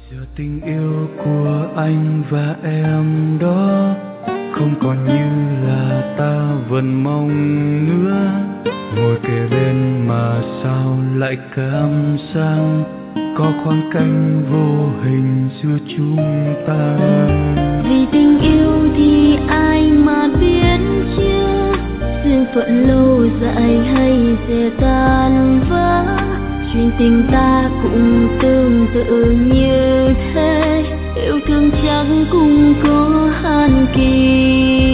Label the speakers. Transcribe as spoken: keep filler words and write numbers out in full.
Speaker 1: Giờ tình yêu của anh và em đó không còn như là ta vẫn mong nữa. Ngồi kề bên mà sao lại cảm giác có khoảng cách vô hình giữa chúng ta.
Speaker 2: Vì tình yêu thì ai mà biết chưa, duyên phận lâu dài hay sẽ tan vỡ. Chuyện tình ta cũng tương tự như thế, yêu thương chẳng cũng có hạn kỳ.